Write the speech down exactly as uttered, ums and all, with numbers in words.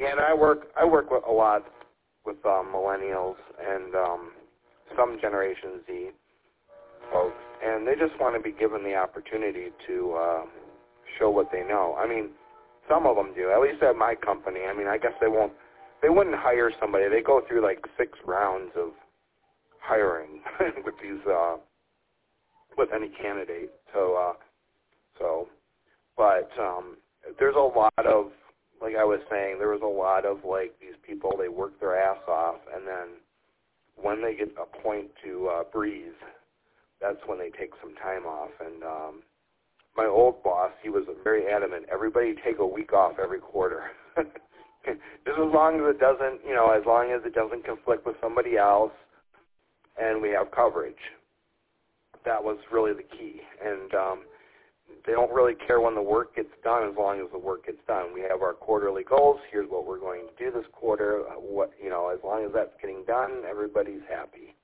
Yeah, and I work I work with a lot with um, millennials and um, some Generation Z folks, and they just want to be given the opportunity to uh, show what they know. I mean, some of them do. At least at my company. I mean, I guess they won't. They wouldn't hire somebody. They go through like six rounds of hiring with these uh, with any candidate. So, uh, so, but um, there's a lot of, like I was saying, there was a lot of like these people. They work their ass off, and then when they get a point to uh, breathe, that's when they take some time off. And um, my old boss, he was very adamant. Everybody take a week off every quarter. Just as long as it doesn't, you know, as long as it doesn't conflict with somebody else, and we have coverage. That was really the key. And um, they don't really care when the work gets done, as long as the work gets done. We have our quarterly goals. Here's what we're going to do this quarter. What, you know, as long as that's getting done, everybody's happy.